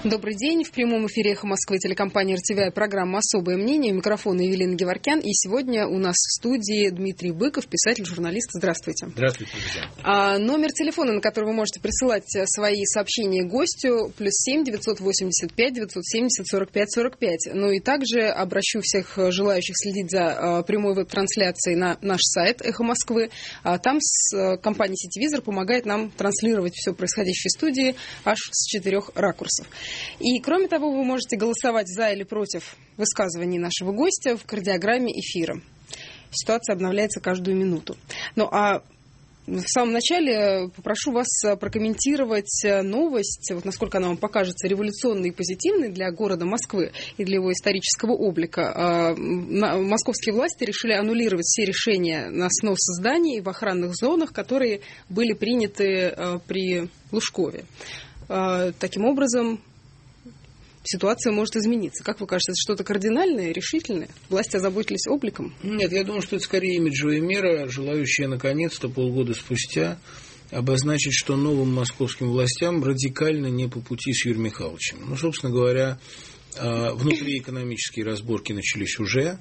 Добрый день. В прямом эфире «Эхо Москвы», телекомпания РТВ, программа «Особое мнение». У микрофона Евелина Геворкян. И сегодня у нас в студии Дмитрий Быков, писатель, журналист. Здравствуйте. Здравствуйте, друзья. Номер телефона, на который вы можете присылать свои сообщения гостю, +7 985 970 45 45. Ну и также обращу всех желающих следить за прямой веб-трансляцией на наш сайт «Эхо Москвы». Там компания «Сетевизор» помогает нам транслировать все происходящее в студии аж с 4 ракурсов. И, кроме того, вы можете голосовать за или против высказываний нашего гостя в кардиограмме эфира. Ситуация обновляется каждую минуту. Ну, а в самом начале попрошу вас прокомментировать новость, вот насколько она вам покажется революционной и позитивной для города Москвы и для его исторического облика. Московские власти решили аннулировать все решения на снос зданий в охранных зонах, которые были приняты при Лужкове. Таким образом, ситуация может измениться. Как вы кажется, это что-то кардинальное, решительное? Власти озаботились обликом? Нет, я думаю, что это скорее имиджевая мера, желающая наконец-то полгода спустя обозначить, что новым московским властям радикально не по пути с Юрием Михайловичем. Ну, собственно говоря, внутриэкономические разборки начались уже.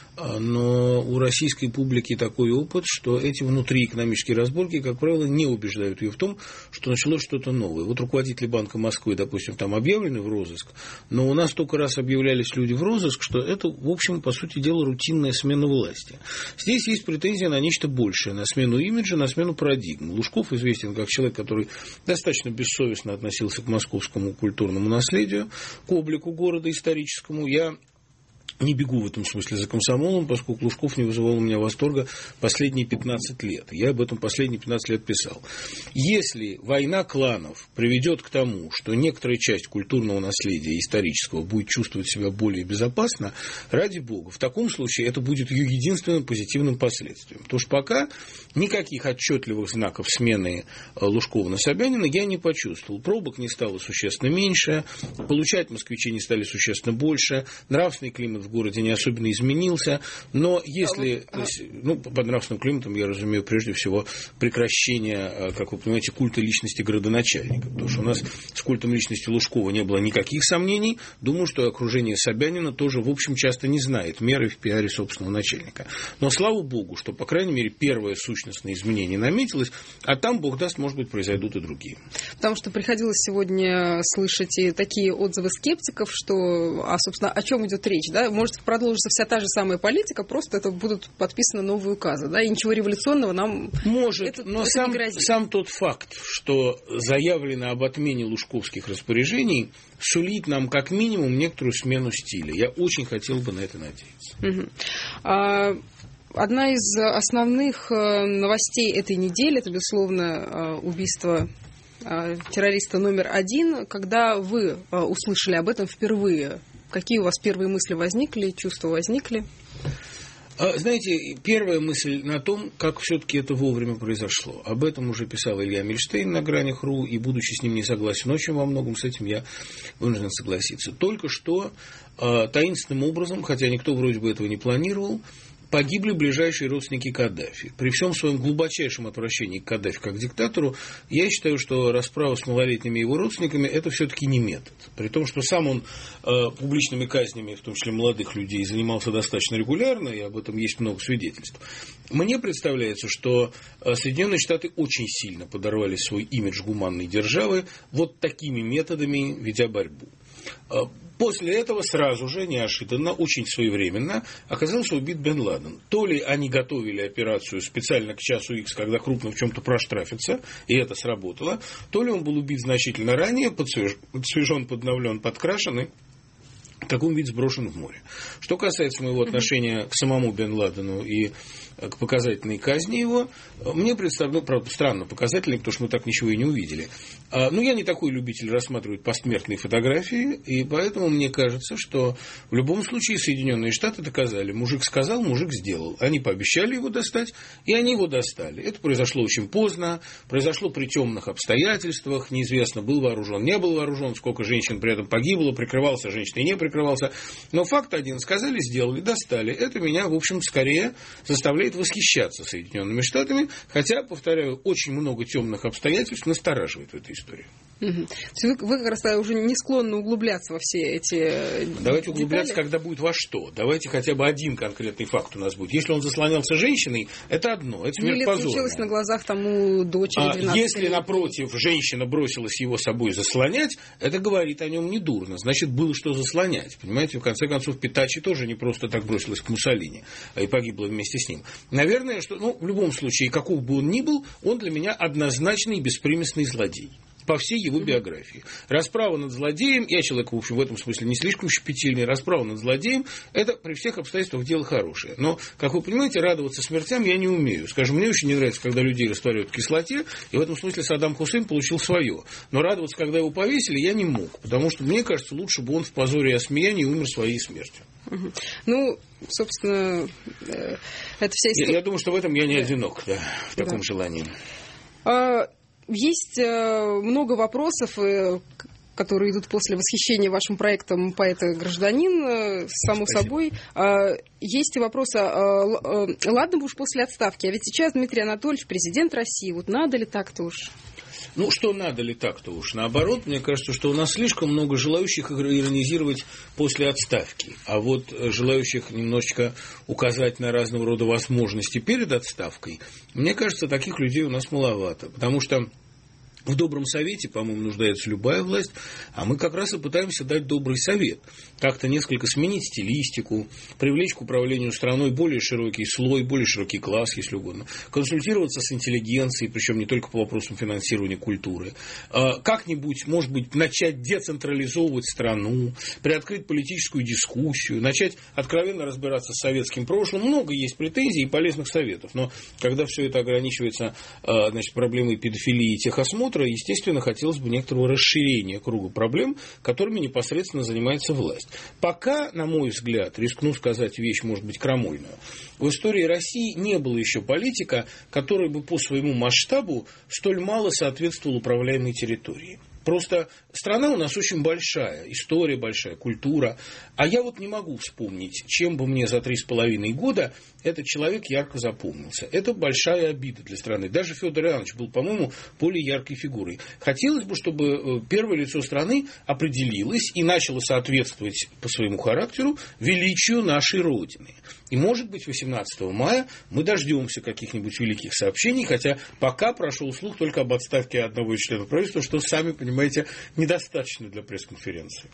Но у российской публики такой опыт, что эти внутриэкономические разборки, как правило, не убеждают ее в том, что началось что-то новое. Вот руководители Банка Москвы, допустим, там объявлены в розыск, но у нас столько раз объявлялись люди в розыск, что это, в общем, по сути дела, рутинная смена власти. Здесь есть претензия на нечто большее, на смену имиджа, на смену парадигмы. Лужков известен как человек, который достаточно бессовестно относился к московскому культурному наследию, к облику города историческому. Я не бегу в этом смысле за комсомолом, поскольку Лужков не вызывал у меня восторга последние 15 лет. Я об этом последние 15 лет писал. Если война кланов приведет к тому, что некоторая часть культурного наследия исторического будет чувствовать себя более безопасно, ради бога, в таком случае это будет ее единственным позитивным последствием. Потому что пока никаких отчетливых знаков смены Лужкова на Собянина я не почувствовал. Пробок не стало существенно меньше, получать москвичи не стали существенно больше, нравственный климат в городе не особенно изменился, но если, то есть, под нравственным климатом я разумею прежде всего прекращение, как вы понимаете, культа личности градоначальника, потому что у нас с культом личности Лужкова не было никаких сомнений, думаю, что окружение Собянина тоже, в общем, часто не знает меры в пиаре собственного начальника. Но слава богу, что, по крайней мере, первое сущностное изменение наметилось, а там, бог даст, может быть, произойдут и другие. Потому что приходилось сегодня слышать и такие отзывы скептиков, что, собственно, о чем идет речь, да? Может продолжится вся та же самая политика, просто это будут подписаны новые указы, да, и ничего революционного нам может, но это не грозит. Сам тот факт, что заявлено об отмене лужковских распоряжений, сулит нам как минимум некоторую смену стиля. Я очень хотел бы на это надеяться. Одна из основных новостей этой недели, это, безусловно, убийство террориста номер 1. Когда вы услышали об этом впервые, какие у вас первые мысли возникли, чувства возникли? Знаете, первая мысль на том, как все-таки это вовремя произошло. Об этом уже писал Илья Мильштейн на гранях.ру, и, будучи с ним не согласен очень во многом, с этим я вынужден согласиться. Только что таинственным образом, хотя никто вроде бы этого не планировал, погибли ближайшие родственники Каддафи. При всем своем глубочайшем отвращении к Каддафи как к диктатору, я считаю, что расправа с малолетними его родственниками – это все-таки не метод. При том, что сам он публичными казнями, в том числе молодых людей, занимался достаточно регулярно, и об этом есть много свидетельств. Мне представляется, что Соединенные Штаты очень сильно подорвали свой имидж гуманной державы вот такими методами, ведя борьбу. После этого сразу же, неожиданно, очень своевременно оказался убит Бен Ладен. То ли они готовили операцию специально к часу Х, когда крупно в чем-то проштрафится, и это сработало, то ли он был убит значительно ранее, подсвежен, подновлен, подкрашен и в таком виде сброшен в море. Что касается моего отношения к самому Бен Ладену и к показательной казни его, мне представляется, правда, странно показательной, потому что мы так ничего и не увидели. Но я не такой любитель рассматривать посмертные фотографии, и поэтому мне кажется, что в любом случае Соединенные Штаты доказали, мужик сказал, мужик сделал. Они пообещали его достать, и они его достали. Это произошло очень поздно, произошло при темных обстоятельствах, неизвестно, был вооружен, не был вооружен, сколько женщин при этом погибло, прикрывался женщиной, не прикрывался. Но факт один, сказали, сделали, достали. Это меня, в общем, скорее заставляет восхищаться Соединенными Штатами, хотя, повторяю, очень много темных обстоятельств настораживает в этой истории. история. Вы как раз уже не склонны углубляться во все эти Давайте углубляться, детали. когда будет во что. Давайте хотя бы один конкретный факт у нас будет. Если он заслонялся женщиной, это одно, это смерть позорная. Или случилось на глазах тому дочери 12 Если, лет. напротив, женщина бросилась его собой заслонять, это говорит о нем недурно. Значит, было что заслонять. Понимаете, в конце концов, Питачи тоже не просто так бросилась к Муссолини и погибла вместе с ним. Наверное, что, в любом случае, каков бы он ни был, он для меня однозначный и беспримесный злодей. По всей его биографии. Расправа над злодеем, я человек, в общем, в этом смысле не слишком щепетильный, расправа над злодеем, это при всех обстоятельствах дело хорошее. Но, как вы понимаете, радоваться смертям я не умею. Скажем, мне очень не нравится, когда людей растворяют в кислоте, и в этом смысле Саддам Хусейн получил свое. Но радоваться, когда его повесили, я не мог, потому что, мне кажется, лучше бы он в позоре и осмеянии умер своей смертью. Собственно, это вся история. Я думаю, что в этом я не одинок, в таком желании. Есть много вопросов, которые идут после восхищения вашим проектом «Поэт-гражданин», само собой. Есть и вопросы, ладно бы уж после отставки, а ведь сейчас Дмитрий Анатольевич президент России, вот надо ли так-то уж? Что надо ли так-то уж? Наоборот, мне кажется, что у нас слишком много желающих иронизировать после отставки. А вот желающих немножечко указать на разного рода возможности перед отставкой, мне кажется, таких людей у нас маловато. Потому что в добром совете, по-моему, нуждается любая власть, а мы как раз и пытаемся дать добрый совет. Как-то несколько сменить стилистику, привлечь к управлению страной более широкий слой, более широкий класс, если угодно, консультироваться с интеллигенцией, причем не только по вопросам финансирования культуры, как-нибудь, может быть, начать децентрализовывать страну, приоткрыть политическую дискуссию, начать откровенно разбираться с советским прошлым. Много есть претензий и полезных советов, но когда все это ограничивается проблемой педофилии и техосмотра, естественно, хотелось бы некоторого расширения круга проблем, которыми непосредственно занимается власть. Пока, на мой взгляд, рискну сказать вещь, может быть, крамольную, в истории России не было еще политика, который бы по своему масштабу столь мало соответствовал управляемой территории. Просто страна у нас очень большая, история большая, культура. А я вот не могу вспомнить, чем бы мне за 3,5 года этот человек ярко запомнился. Это большая обида для страны. Даже Федор Иоаннович был, по-моему, более яркой фигурой. Хотелось бы, чтобы первое лицо страны определилось и начало соответствовать по своему характеру величию нашей Родины. И, может быть, 18 мая мы дождемся каких-нибудь великих сообщений, хотя пока прошел слух только об отставке одного из членов правительства, что, сами понимаете, недостаточно для пресс-конференции.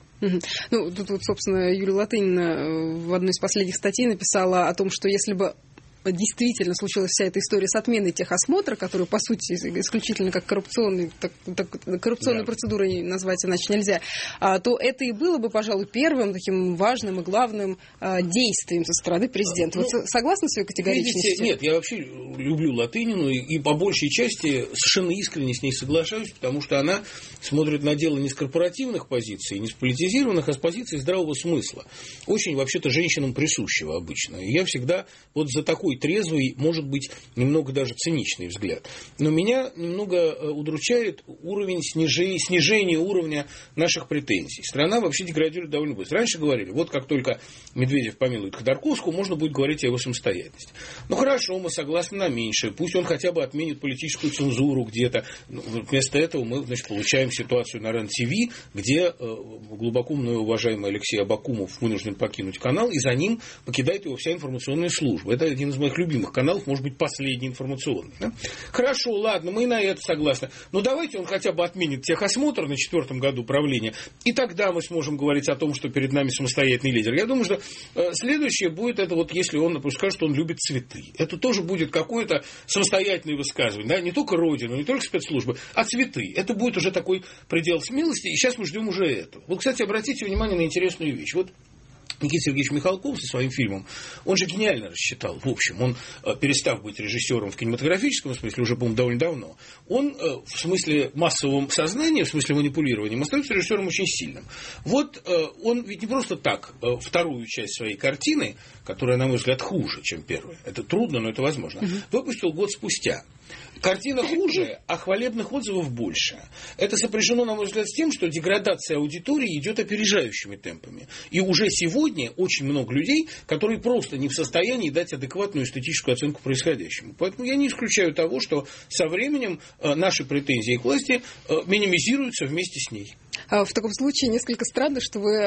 Тут вот, собственно, Юлия Латынина в одной из последних статей написала о том, что если бы действительно случилась вся эта история с отменой техосмотра, которую, по сути, исключительно как коррупционной процедурой назвать иначе нельзя, то это и было бы, пожалуй, первым таким важным и главным действием со стороны президента. Вы согласны с ее категоричностью? Нет, я вообще люблю Латынину и по большей части совершенно искренне с ней соглашаюсь, потому что она смотрит на дело не с корпоративных позиций, не с политизированных, а с позиций здравого смысла. Очень, вообще-то, женщинам присущего обычно. И я всегда вот за такой трезвый, может быть, немного даже циничный взгляд. Но меня немного удручает уровень снижения уровня наших претензий. Страна вообще деградирует довольно быстро. Раньше говорили, вот как только Медведев помилует Ходорковского, можно будет говорить о его самостоятельности. Хорошо, мы согласны на меньшее. Пусть он хотя бы отменит политическую цензуру где-то. Вместо этого мы, получаем ситуацию на РЕН-ТВ, где глубоко мною уважаемый Алексей Абакумов вынужден покинуть канал, и за ним покидает его вся информационная служба. Это один из моих любимых каналов, может быть, последний информационный. Да? Хорошо, ладно, мы и на это согласны. Но давайте он хотя бы отменит техосмотр на 4-м году правления, и тогда мы сможем говорить о том, что перед нами самостоятельный лидер. Я думаю, что следующее будет это вот, если он, например, скажет, что он любит цветы. Это тоже будет какое-то самостоятельное высказывание. Да? Не только Родину, не только спецслужбы, а цветы. Это будет уже такой предел смелости, и сейчас мы ждем уже этого. Вот, кстати, обратите внимание на интересную вещь. Вот Никита Сергеевич Михалков со своим фильмом, он же гениально рассчитал, в общем, он, перестав быть режиссером в кинематографическом смысле, уже, по-моему, довольно давно, он в смысле массового сознания, в смысле манипулирования, остается режиссером очень сильным. Вот он ведь не просто так вторую часть своей картины, которая, на мой взгляд, хуже, чем первая, это трудно, но это возможно, выпустил год спустя. Картина хуже, а хвалебных отзывов больше. Это сопряжено, на мой взгляд, с тем, что деградация аудитории идет опережающими темпами. И уже сегодня очень много людей, которые просто не в состоянии дать адекватную эстетическую оценку происходящему. Поэтому я не исключаю того, что со временем наши претензии к власти минимизируются вместе с ней. В таком случае несколько странно, что вы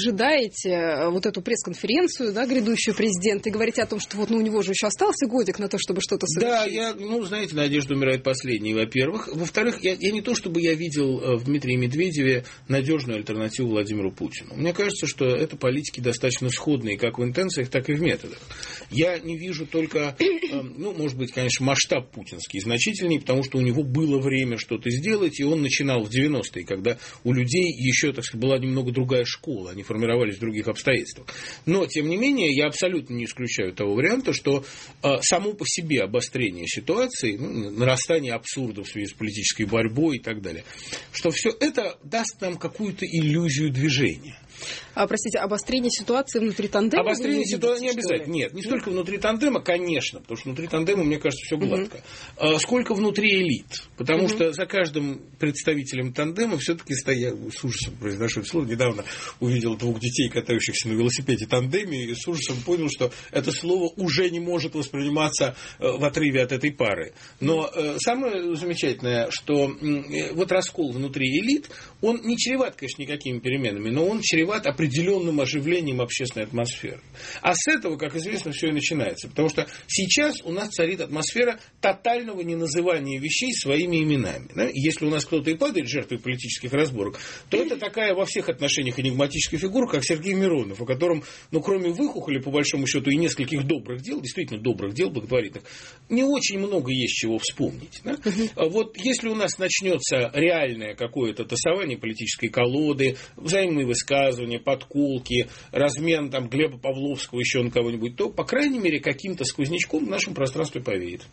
ожидаете вот эту пресс-конференцию, да, грядущую президента, и говорите о том, что вот у него же еще остался годик на то, чтобы что-то совершить. Да, знаете, надежда умирает последней, во-первых. Во-вторых, я не то, чтобы я видел в Дмитрии Медведеве надежную альтернативу Владимиру Путину. Мне кажется, что это политики достаточно сходные как в интенциях, так и в методах. Я не вижу только, может быть, конечно, масштаб путинский значительней, потому что у него было время что-то сделать, и он начинал в 90-е, когда у людей еще, так сказать, была немного другая школа, они формировались в других обстоятельствах. Но, тем не менее, я абсолютно не исключаю того варианта, что само по себе обострение ситуации, нарастание абсурда в связи с политической борьбой и так далее, что все это даст нам какую-то иллюзию движения. Простите, обострение ситуации внутри тандема? Обострение ситуации не обязательно. Нет, не столько внутри тандема, конечно, потому что внутри тандема, мне кажется, все гладко. Сколько внутри элит. Потому что за каждым представителем тандема все-таки стоят, с ужасом произношу это слово, недавно увидел 2 детей, катающихся на велосипеде тандеме, и с ужасом понял, что это слово уже не может восприниматься в отрыве от этой пары. Но самое замечательное, что вот раскол внутри элит, он не чреват, конечно, никакими переменами, но он чреват определенным оживлением общественной атмосферы. А с этого, как известно, все и начинается. Потому что сейчас у нас царит атмосфера тотального неназывания вещей своими именами. Да? Если у нас кто-то и падает жертвой политических разборок, то это такая во всех отношениях энигматическая фигура, как Сергей Миронов, о котором, кроме выхухоли, по большому счету, и нескольких добрых дел, действительно добрых дел, благотворительных, не очень много есть чего вспомнить. Да? Вот если у нас начнется реальное какое-то тасование политической колоды, взаимные высказывания, подколки, размен Глеба Павловского еще на кого-нибудь, то, по крайней мере, каким-то сквознячком в нашем пространстве повеет.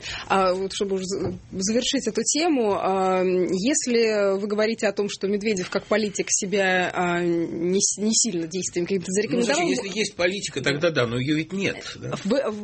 А вот чтобы уже завершить эту тему, если вы говорите о том, что Медведев как политик себя не сильно действием каким-то зарекомендовал... Если есть политика, тогда да, но ее ведь нет. Да?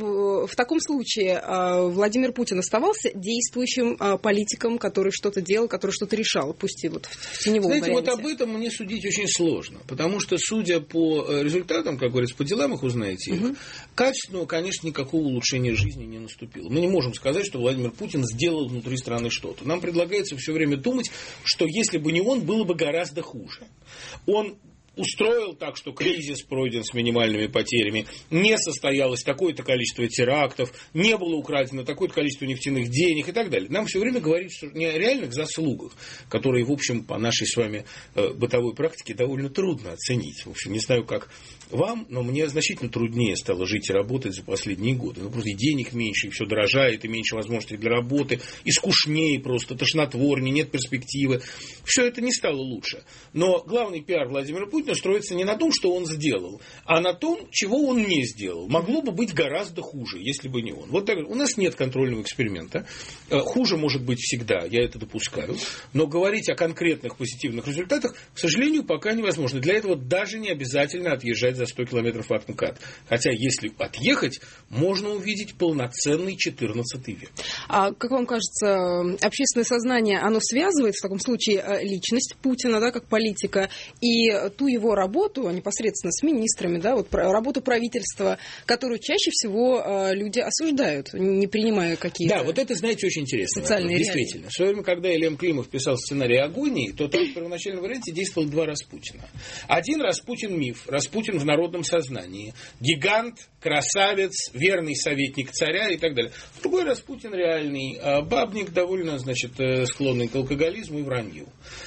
В таком случае Владимир Путин оставался действующим политиком, который что-то делал, который что-то решал, пусть и вот в теневом варианте. Вот об этом мне судить очень сложно. Потому что, судя по результатам, как говорится, по делам их узнаете, качественного, конечно, никакого улучшения жизни не наступило. Мы не можем сказать, что Владимир Путин сделал внутри страны что-то. Нам предлагается все время думать, что если бы не он, было бы гораздо хуже. Он устроил так, что кризис пройден с минимальными потерями, не состоялось такое-то количество терактов, не было украдено такое-то количество нефтяных денег и так далее. Нам все время говорят, что не о реальных заслугах, которые, в общем, по нашей с вами бытовой практике довольно трудно оценить. В общем, не знаю, как вам, но мне значительно труднее стало жить и работать за последние годы. Просто и денег меньше, и все дорожает, и меньше возможностей для работы, и скучнее просто, тошнотворнее, нет перспективы. Все это не стало лучше. Но главный пиар Владимира Путина строится не на том, что он сделал, а на том, чего он не сделал. Могло бы быть гораздо хуже, если бы не он. Вот так, у нас нет контрольного эксперимента. Хуже может быть всегда, я это допускаю. Но говорить о конкретных позитивных результатах, к сожалению, пока невозможно. Для этого даже не обязательно отъезжать за 100 километров от МКАД. Хотя, если отъехать, можно увидеть полноценный 14 век. А как вам кажется, общественное сознание, оно связывает в таком случае личность Путина, да, как политика, и ту его работу непосредственно с министрами, да, вот работу правительства, которую чаще всего люди осуждают, не принимая какие-то... Да, вот это, знаете, очень интересно. Социальные действительно. В свое время, когда Илья Климов писал сценарий «Агонии», то там в первоначальном варианте действовал 2 Распутина. Один Распутин миф, Распутин в народном сознании. Гигант, красавец, верный советник царя и так далее. Другой Распутин реальный, бабник, довольно, склонный к алкоголизму и вранью.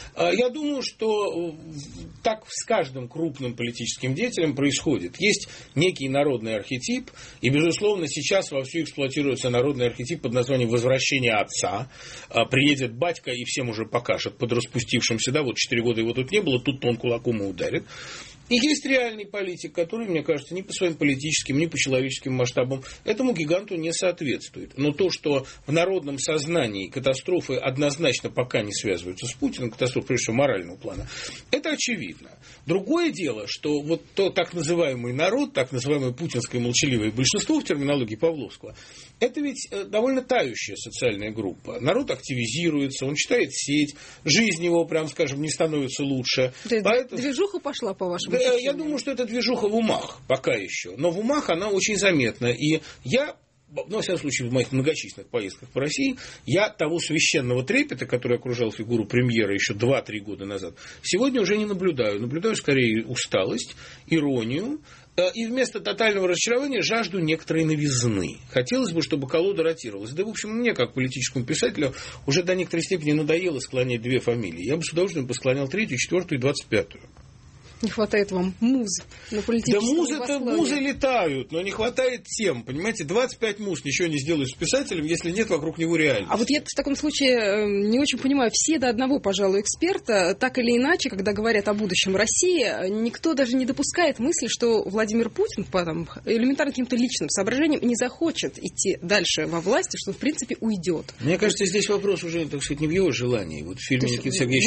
Я думаю, что так с каждым крупным политическим деятелем происходит. Есть некий народный архетип, и, безусловно, сейчас вовсю эксплуатируется народный архетип под названием «Возвращение отца». Приедет батька и всем уже покажет под распустившимся, да, вот 4 года его тут не было, тут он кулаком и ударит. И есть реальный политик, который, мне кажется, ни по своим политическим, ни по человеческим масштабам этому гиганту не соответствует. Но то, что в народном сознании катастрофы однозначно пока не связываются с Путиным, катастрофы, прежде всего, морального плана, это очевидно. Другое дело, что вот то так называемый народ, так называемое путинское молчаливое большинство в терминологии Павловского, это ведь довольно тающая социальная группа. Народ активизируется, он читает сеть, жизнь его, прям скажем, не становится лучше. Поэтому... Движуха пошла, по вашему ощущениям? Я думаю, что это движуха в умах пока еще. Но в умах она очень заметна. И я, ну, во всяком случае, в моих многочисленных поездках по России, я того священного трепета, который окружал фигуру премьера еще 2-3 года назад, сегодня уже не наблюдаю. Наблюдаю скорее усталость, иронию, и вместо тотального разочарования жажду некоторой новизны. Хотелось бы, чтобы колода ротировалась. Да, в общем, мне, как политическому писателю, уже до некоторой степени надоело склонять две фамилии. Я бы с удовольствием посклонял 3-ю, 4-ю и 25-ю. Не хватает вам муз на политическом Да музы летают, но не хватает тем. Понимаете, 25 муз ничего не сделают с писателем, если нет вокруг него реальности. А вот я в таком случае не очень понимаю, все до одного, пожалуй, эксперта, так или иначе, когда говорят о будущем России, никто даже не допускает мысли, что Владимир Путин по элементарно каким-то личным соображениям не захочет идти дальше во власти, что, в принципе, уйдет. Мне кажется, здесь вопрос уже, так сказать, не в его желании. Вот в фильме Никиты Сергеевича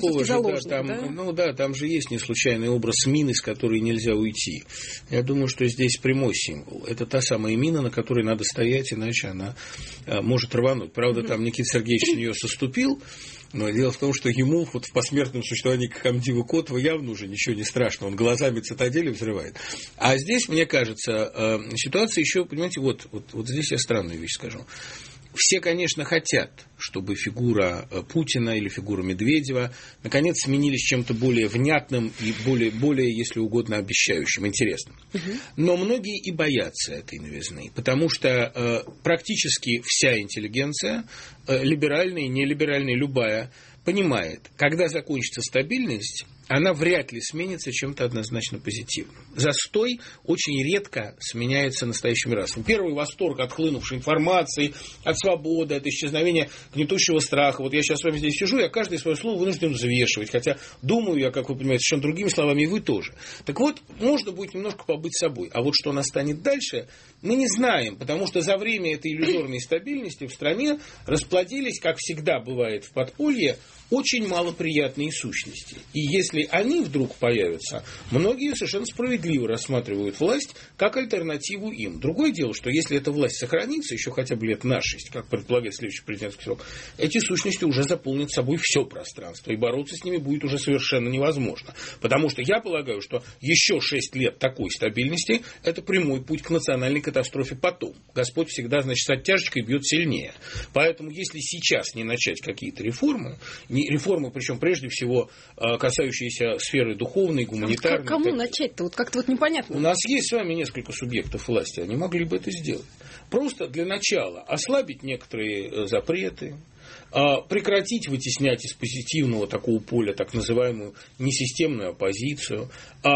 Михалкова, там же есть не случайный образ мины, с которой нельзя уйти. Я думаю, что здесь прямой символ. Это та самая мина, на которой надо стоять, иначе она может рвануть. Правда, там Никита Сергеевич на нее соступил, но дело в том, что ему вот в посмертном существовании Хамдива Котова явно уже ничего не страшно. Он глазами цитадели взрывает. А здесь, мне кажется, ситуация еще, понимаете, вот здесь я странную вещь скажу. Все, конечно, хотят, чтобы фигура Путина или фигура Медведева наконец сменились чем-то более внятным и более, если угодно, обещающим, интересным. Но многие и боятся этой новизны, потому что практически вся интеллигенция, либеральная, нелиберальная, любая, понимает, когда закончится стабильность, она вряд ли сменится чем-то однозначно позитивным. Застой очень редко сменяется настоящим расом. Первый восторг от хлынувшей информации, от свободы, от исчезновения гнетущего страха. Вот я сейчас с вами здесь сижу, я каждое свое слово вынужден взвешивать, хотя думаю я, как вы понимаете, совершенно другими словами, и вы тоже. Так вот, можно будет немножко побыть собой. А вот что настанет дальше, мы не знаем, потому что за время этой иллюзорной стабильности в стране расплодились, как всегда бывает в подполье, очень малоприятные сущности. И если они вдруг появятся, многие совершенно справедливо рассматривают власть как альтернативу им. Другое дело, что если эта власть сохранится еще хотя бы лет на 6, как предполагает следующий президентский срок, эти сущности уже заполнят собой все пространство, и бороться с ними будет уже совершенно невозможно. Потому что я полагаю, что еще 6 лет такой стабильности – это прямой путь к национальной катастрофе потом. Господь всегда, значит, с оттяжечкой бьет сильнее. Поэтому, если сейчас не начать какие-то реформы, причем прежде всего касающиеся сферы духовной, гуманитарной. Кому начать-то? Вот как-то вот непонятно. У нас есть с вами несколько субъектов власти, они могли бы это сделать. Просто для начала ослабить некоторые запреты, прекратить вытеснять из позитивного такого поля так называемую несистемную оппозицию,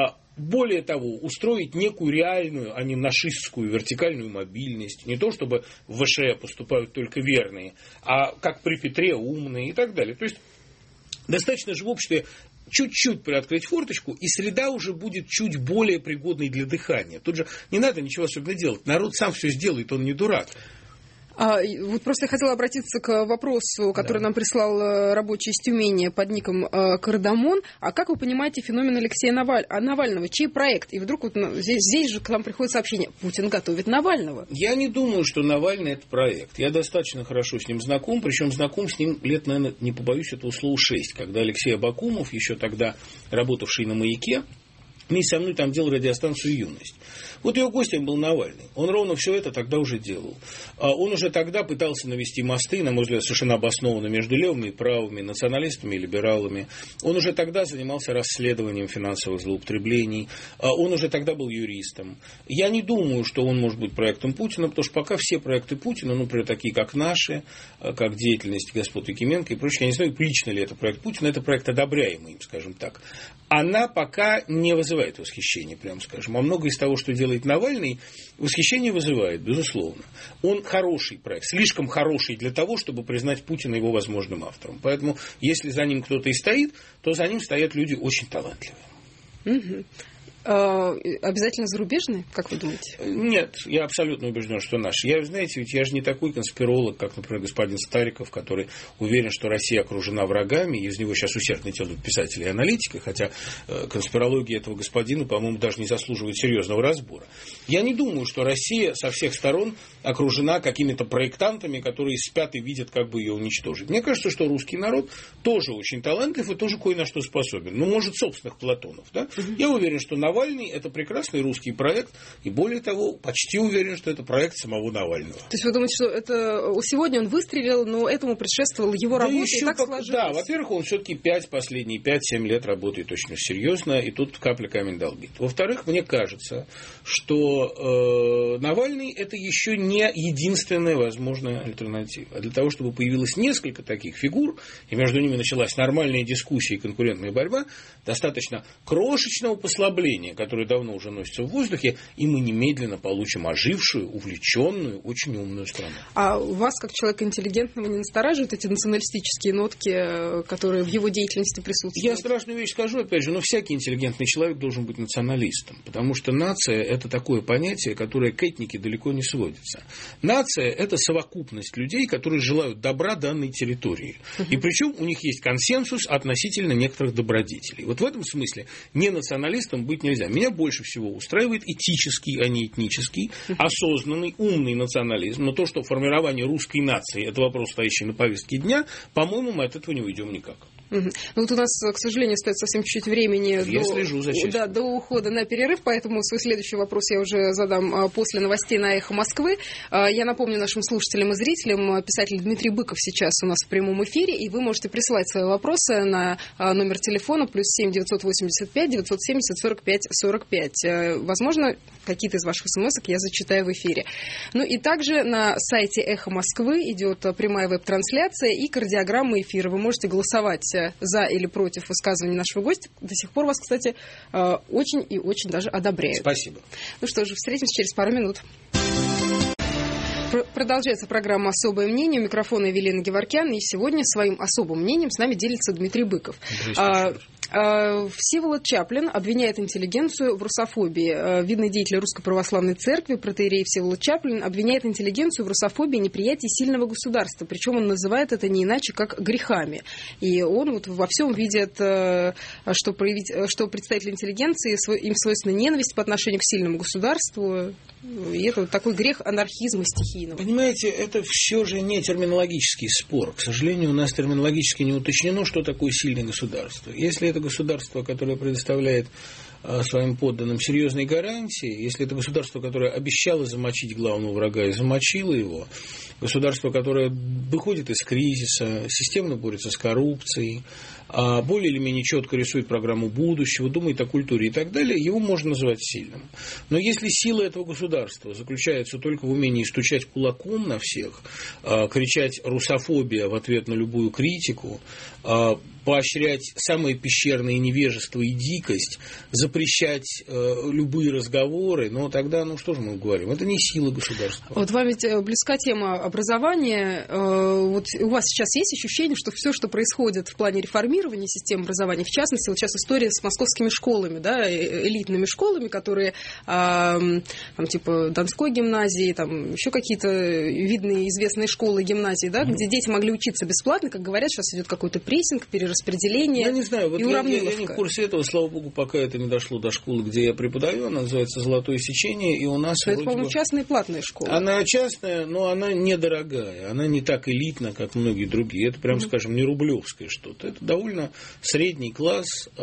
более того, устроить некую реальную, а не нашистскую вертикальную мобильность. Не то, чтобы в ВШЭ поступают только верные, а как при Петре умные и так далее. То есть достаточно же в обществе чуть-чуть приоткрыть форточку, и среда уже будет чуть более пригодной для дыхания. Тут же не надо ничего особенно делать. Народ сам все сделает, он не дурак. Вот просто я хотела обратиться к вопросу, который нам прислал рабочий из Тюмени под ником Кардамон. А как вы понимаете феномен Алексея Навального? Чей проект? И вдруг вот здесь же к нам приходит сообщение: Путин готовит Навального. Я не думаю, что Навальный – это проект. Я достаточно хорошо с ним знаком, причем знаком с ним лет, наверное, не побоюсь этого слова, 6, когда Алексей Абакумов, еще тогда работавший на «Маяке», вместе со мной там делал радиостанцию «Юность». Вот его гостем был Навальный. Он ровно все это тогда уже делал. Он уже тогда пытался навести мосты, на мой взгляд, совершенно обоснованно между левыми и правыми, националистами и либералами. Он уже тогда занимался расследованием финансовых злоупотреблений. Он уже тогда был юристом. Я не думаю, что он может быть проектом Путина, потому что пока все проекты Путина, например, такие как наши, как деятельность господ Якименко и прочее, я не знаю, лично ли это проект Путина, это проект одобряемый им, скажем так. Она пока не вызывает восхищения, прямо скажем. А многое из того, что делает Навальный, восхищение вызывает, безусловно. Он хороший проект, слишком хороший для того, чтобы признать Путина его возможным автором. Поэтому, если за ним кто-то и стоит, то за ним стоят люди очень талантливые. Угу. Обязательно зарубежные, как вы думаете? Нет, я абсолютно убежден, что наши. Знаете, ведь я же не такой конспиролог, как, например, господин Стариков, который уверен, что Россия окружена врагами, и из него сейчас усердно делают писатели и аналитики, хотя конспирология этого господина, по-моему, даже не заслуживает серьезного разбора. Я не думаю, что Россия со всех сторон окружена какими-то проектантами, которые спят и видят, как бы ее уничтожить. Мне кажется, что русский народ тоже очень талантлив и тоже кое на что способен. Ну, может, собственных Платонов, да? Я уверен, что Навальный – это прекрасный русский проект, и более того, почти уверен, что это проект самого Навального. То есть вы думаете, что это сегодня он выстрелил, но этому предшествовала его работа, и так сложилось? Да, во-первых, он все-таки последние 5-7 лет работает очень серьезно, и тут капля камень долбит. Во-вторых, мне кажется, что Навальный – это еще не единственная возможная альтернатива. А для того, чтобы появилось несколько таких фигур, и между ними началась нормальная дискуссия и конкурентная борьба, достаточно крошечного послабления, которое давно уже носится в воздухе, и мы немедленно получим ожившую, увлеченную, очень умную страну. А вас, как человека интеллигентного, не настораживают эти националистические нотки, которые в его деятельности присутствуют? Я страшную вещь скажу, опять же, но всякий интеллигентный человек должен быть националистом, потому что нация – это такое понятие, которое к этнике далеко не сводится. Нация – это совокупность людей, которые желают добра данной территории. И причем у них есть консенсус относительно некоторых добродетелей. Вот в этом смысле не националистом быть нельзя. Меня больше всего устраивает этический, а не этнический, осознанный, умный национализм. Но то, что формирование русской нации – это вопрос, стоящий на повестке дня, по-моему, мы от этого не уйдем никак. Ну вот у нас, к сожалению, остается совсем чуть-чуть времени до ухода на перерыв, поэтому свой следующий вопрос я уже задам после новостей на «Эхо Москвы». Я напомню нашим слушателям и зрителям, писатель Дмитрий Быков сейчас у нас в прямом эфире, и вы можете присылать свои вопросы на номер телефона +7 985 970 45 45. Возможно, какие-то из ваших смс-ок я зачитаю в эфире. Ну и также на сайте «Эхо Москвы» идет прямая веб-трансляция и кардиограмма эфира. Вы можете голосовать за или против высказывания нашего гостя. До сих пор вас, кстати, очень и очень даже одобряют. Спасибо. Ну что же, встретимся через пару минут. Продолжается программа «Особое мнение». У микрофона Евелина Геворкян. И сегодня своим особым мнением с нами делится Дмитрий Быков. Всеволод Чаплин обвиняет интеллигенцию в русофобии. Видный деятель Русской Православной Церкви, протоиерей Всеволод Чаплин, обвиняет интеллигенцию в русофобии и неприятии сильного государства. Причем он называет это не иначе, как грехами. И он вот во всем видит, что представители интеллигенции, им свойственна ненависть по отношению к сильному государству. И это вот такой грех анархизма стихийного. Понимаете, это все же не терминологический спор. К сожалению, у нас терминологически не уточнено, что такое сильное государство. Если это государство, которое предоставляет своим подданным серьезные гарантии, если это государство, которое обещало замочить главного врага и замочило его, государство, которое выходит из кризиса, системно борется с коррупцией, более или менее четко рисует программу будущего, думает о культуре и так далее, его можно назвать сильным. Но если сила этого государства заключается только в умении стучать кулаком на всех, кричать «русофобия» в ответ на любую критику, поощрять самое пещерное невежество и дикость, запрещать любые разговоры, но тогда, что же мы говорим? Это не сила государства. Вот вам ведь близка тема образования. Вот у вас сейчас есть ощущение, что все, что происходит в плане реформирования системы образования, в частности, вот сейчас история с московскими школами, да, элитными школами, которые типа Донской гимназии, там еще какие-то видные известные школы, гимназии, да, где дети могли учиться бесплатно, как говорят, сейчас идет какой-то прессинг, перераспределение. Я не знаю, вот я не в курсе этого, слава богу, пока это не дошло до школы, где я преподаю, она называется «Золотое сечение», и у нас... Это, по-моему, частная и платная школа. Она частная, но она недорогая, она не так элитна, как многие другие. Это, прям скажем, не рублевское что-то. Это довольно средний класс,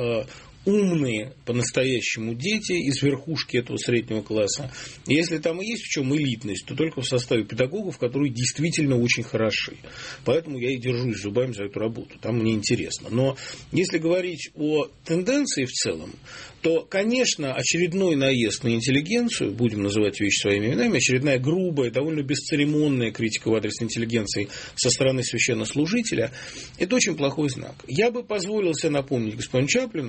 умные по-настоящему дети из верхушки этого среднего класса. И если там и есть в чем элитность, то только в составе педагогов, которые действительно очень хороши. Поэтому я и держусь зубами за эту работу. Там мне интересно. Но если говорить о тенденции в целом, то, конечно, очередной наезд на интеллигенцию, будем называть вещи своими именами, очередная грубая, довольно бесцеремонная критика в адрес интеллигенции со стороны священнослужителя, это очень плохой знак. Я бы позволил себе напомнить господину Чаплину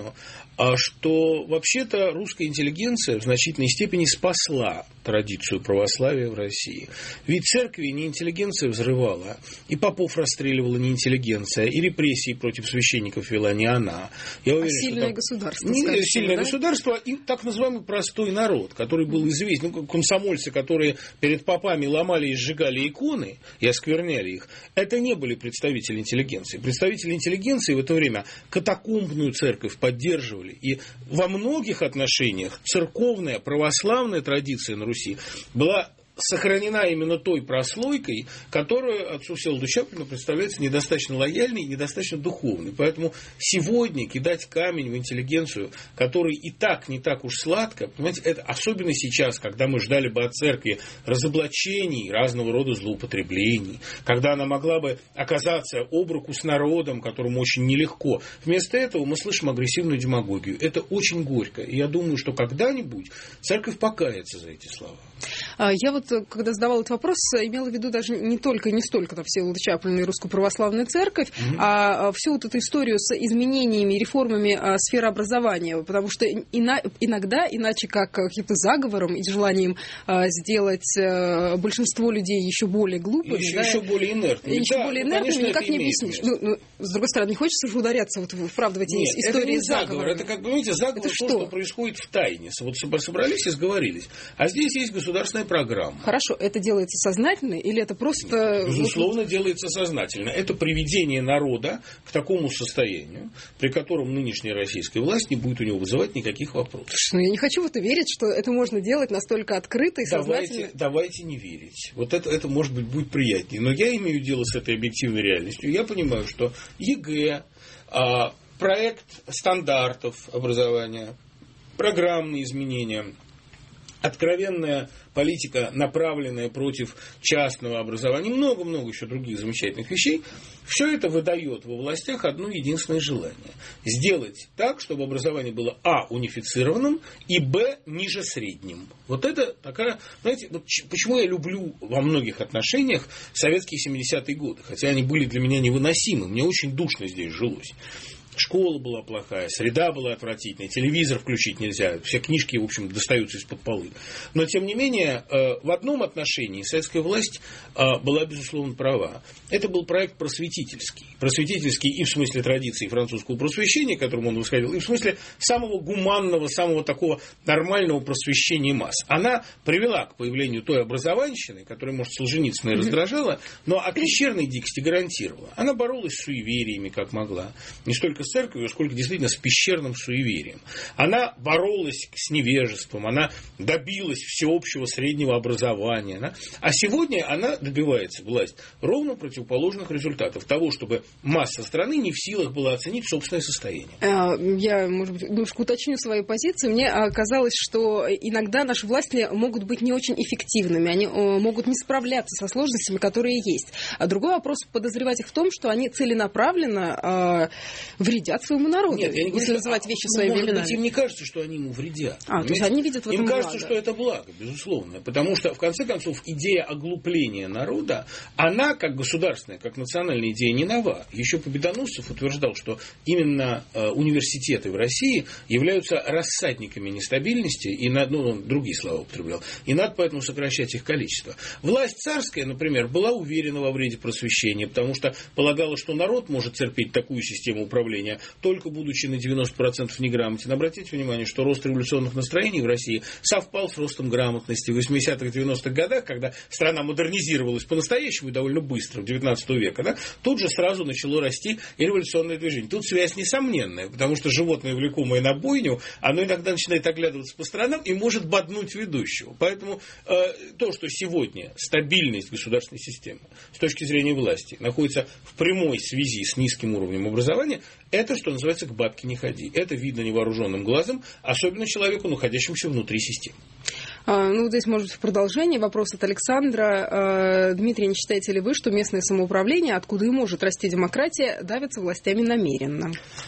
что вообще-то русская интеллигенция в значительной степени спасла традицию православия в России. Ведь церкви не интеллигенция взрывала, и попов расстреливала не интеллигенция, и репрессии против священников вела не она. Я уверен, сильное государство. Сильное государство и так называемый простой народ, который был известен. Комсомольцы, которые перед попами ломали и сжигали иконы и оскверняли их, это не были представители интеллигенции. Представители интеллигенции в это время катакомбную церковь поддерживали. И во многих отношениях церковная православная традиция на Руси была сохранена именно той прослойкой, которая отцу Всеволоду Чаплину представляется недостаточно лояльной и недостаточно духовной. Поэтому сегодня кидать камень в интеллигенцию, которой и так не так уж сладко, понимаете, это особенно сейчас, когда мы ждали бы от церкви разоблачений, разного рода злоупотреблений, когда она могла бы оказаться об руку с народом, которому очень нелегко. Вместо этого мы слышим агрессивную демагогию. Это очень горько. И я думаю, что когда-нибудь церковь покается за эти слова. Я вот, когда задавала этот вопрос, имела в виду даже не столько там Всеволода Чаплина и Русскую Православную Церковь, а всю вот эту историю с изменениями и реформами сферы образования. Потому что иногда, иначе как каким-то заговором и желанием сделать большинство людей еще более глупыми, еще более инертными. Никак не объяснишь. С другой стороны, не хочется же ударяться в правду в эти истории это заговор. Это, как понимаете, заговор это что происходит в тайне. Вот собрались и сговорились. А здесь есть государственная программа. Хорошо, это делается сознательно или это просто... Безусловно, делается сознательно. Это приведение народа к такому состоянию, при котором нынешняя российская власть не будет у него вызывать никаких вопросов. Я не хочу в это верить, что это можно делать настолько открыто и сознательно. Давайте не верить. Вот это может быть, будет приятнее. Но я имею дело с этой объективной реальностью. Я понимаю, что ЕГЭ, проект стандартов образования, программные изменения, откровенная политика, направленная против частного образования, много-много еще других замечательных вещей, все это выдает во властях одно единственное желание. Сделать так, чтобы образование было унифицированным и ниже средним. Вот это такая, знаете, вот почему я люблю во многих отношениях советские 70-е годы, хотя они были для меня невыносимы, мне очень душно здесь жилось. Школа была плохая, среда была отвратительная, телевизор включить нельзя, все книжки, в общем, достаются из-под полы. Но, тем не менее, в одном отношении советская власть была, безусловно, права. Это был проект просветительский. Просветительский и в смысле традиции французского просвещения, к которому он восходил, и в смысле самого гуманного, самого такого нормального просвещения масс. Она привела к появлению той образованщины, которая, может, Солженицына и раздражала, но от пещерной дикости гарантировала. Она боролась с суевериями, как могла. Не столько с церковью, сколько действительно с пещерным суеверием. Она боролась с невежеством, она добилась всеобщего среднего образования. А сегодня она добивается, власть, ровно противоположных результатов. Того, чтобы масса страны не в силах была оценить собственное состояние. Я, может быть, немножко уточню свою позицию. Мне казалось, что иногда наши власти могут быть не очень эффективными. Они могут не справляться со сложностями, которые есть. А другой вопрос, подозревать их в том, что они целенаправленно вредят своему народу. Нет, я не говорю, называть вещи своими именами. Может быть, им не кажется, что они ему вредят. То есть они видят в этом им кажется, благо. что это благо, безусловно. Потому что, в конце концов, идея оглупления народа, она, как государственная, как национальная идея, не нова. Еще Победоносцев утверждал, что именно университеты в России являются рассадниками нестабильности, и он другие слова употреблял, и надо поэтому сокращать их количество. Власть царская, например, была уверена во вреде просвещения, потому что полагала, что народ может терпеть такую систему управления, только будучи на 90% неграмотен. Обратите внимание, что рост революционных настроений в России совпал с ростом грамотности. В 80-х, 90-х годах, когда страна модернизировалась по-настоящему и довольно быстро, в 19 века, тут же сразу начало расти и революционное движение. Тут связь несомненная, потому что животное, влекомое на бойню, оно иногда начинает оглядываться по сторонам и может боднуть ведущего. Поэтому то, что сегодня стабильность государственной системы с точки зрения власти находится в прямой связи с низким уровнем образования, это, что называется, к бабке не ходи. Это видно невооруженным глазом, особенно человеку, находящемуся внутри системы. Здесь, может быть, в продолжение вопрос от Александра. Дмитрий, не считаете ли вы, что местное самоуправление, откуда и может расти демократия, давится властями намеренно?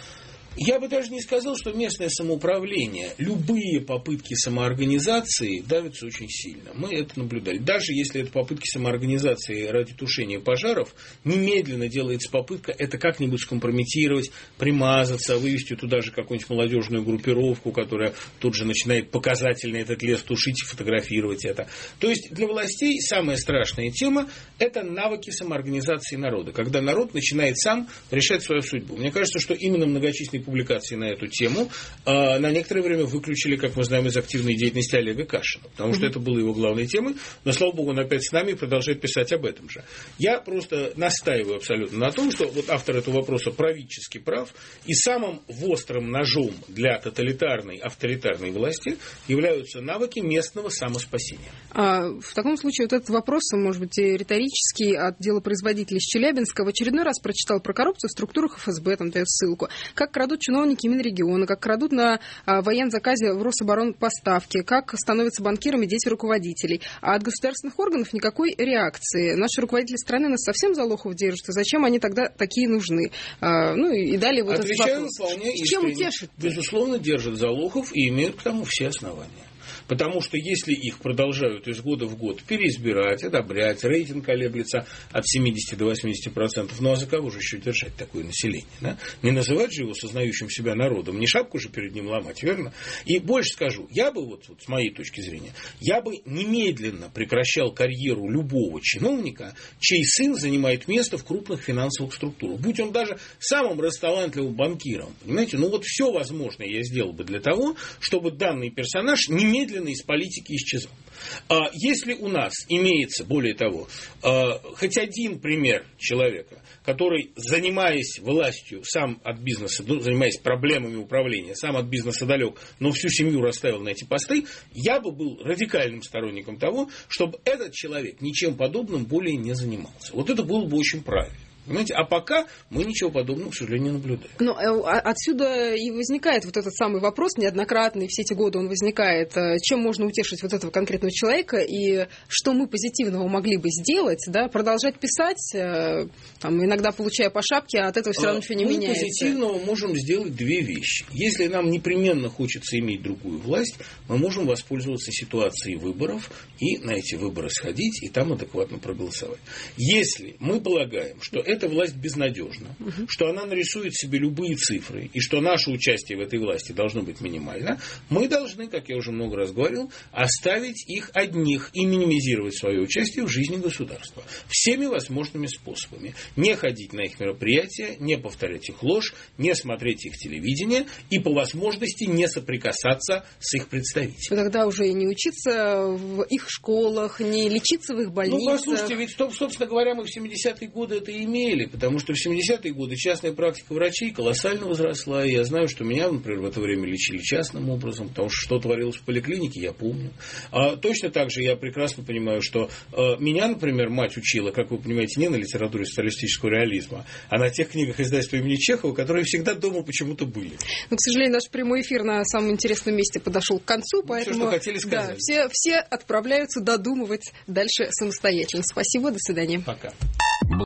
Я бы даже не сказал, что местное самоуправление, любые попытки самоорганизации давятся очень сильно. Мы это наблюдали. Даже если это попытки самоорганизации ради тушения пожаров, немедленно делается попытка это как-нибудь скомпрометировать, примазаться, вывести туда же какую-нибудь молодежную группировку, которая тут же начинает показательно этот лес тушить и фотографировать это. То есть для властей самая страшная тема – это навыки самоорганизации народа, когда народ начинает сам решать свою судьбу. Мне кажется, что именно многочисленные публикации на эту тему на некоторое время выключили, как мы знаем, из активной деятельности Олега Кашина, потому что это было его главной темой, но, слава богу, он опять с нами и продолжает писать об этом же. Я просто настаиваю абсолютно на том, что вот автор этого вопроса правительски прав, и самым острым ножом для тоталитарной, авторитарной власти являются навыки местного самоспасения. В таком случае вот этот вопрос, может быть, риторический, от делопроизводителя из Челябинска, в очередной раз прочитал про коррупцию в структурах ФСБ, там дает ссылку, как крадут чиновники Минрегиона, как крадут на воензаказе в Рособоронпоставке, как становятся банкирами дети руководителей. А от государственных органов никакой реакции. Наши руководители страны нас совсем за лохов держат, и зачем они тогда такие нужны? Ну и далее вот этот вопрос. С чем утешить? Безусловно, держат за лохов и имеют к тому все основания. Потому что если их продолжают из года в год переизбирать, одобрять, рейтинг колеблется от 70 до 80%, ну а за кого же еще держать такое население? Да? Не называть же его сознающим себя народом, не шапку же перед ним ломать, верно? И больше скажу, я бы, вот с моей точки зрения, я бы немедленно прекращал карьеру любого чиновника, чей сын занимает место в крупных финансовых структурах. Будь он даже самым расталантливым банкиром. Понимаете, ну вот все возможное я сделал бы для того, чтобы данный персонаж немедленно из политики исчезал. Если у нас имеется, более того, хоть один пример человека, который, занимаясь властью, сам от бизнеса, занимаясь проблемами управления, сам от бизнеса далек, но всю семью расставил на эти посты, я бы был радикальным сторонником того, чтобы этот человек ничем подобным более не занимался. Вот это было бы очень правильно. Понимаете? А пока мы ничего подобного, к сожалению, не наблюдаем. Но отсюда и возникает вот этот самый вопрос неоднократный, все эти годы он возникает. Чем можно утешить вот этого конкретного человека и что мы позитивного могли бы сделать, да, продолжать писать, там, иногда получая по шапке, а от этого все равно ничего не меняется. Мы позитивного можем сделать две вещи. Если нам непременно хочется иметь другую власть, мы можем воспользоваться ситуацией выборов и на эти выборы сходить и там адекватно проголосовать. Если мы полагаем, что эта власть безнадежна, что она нарисует себе любые цифры, и что наше участие в этой власти должно быть минимально, мы должны, как я уже много раз говорил, оставить их одних и минимизировать свое участие в жизни государства. Всеми возможными способами. Не ходить на их мероприятия, не повторять их ложь, не смотреть их телевидение и по возможности не соприкасаться с их представителями. Тогда уже и не учиться в их школах, не лечиться в их больницах. Ну, послушайте, ведь, собственно говоря, мы в 70-е годы это и имели, потому что в 70-е годы частная практика врачей колоссально возросла, и я знаю, что меня, например, в это время лечили частным образом, потому что творилось в поликлинике, я помню. А точно так же я прекрасно понимаю, что меня, например, мать учила, как вы понимаете, не на литературе социалистического реализма, а на тех книгах издательства имени Чехова, которые всегда дома почему-то были. Но, к сожалению, наш прямой эфир на самом интересном месте подошел к концу, поэтому все, что хотели, сказали. Да, все отправляются додумывать дальше самостоятельно. Спасибо, до свидания. Пока.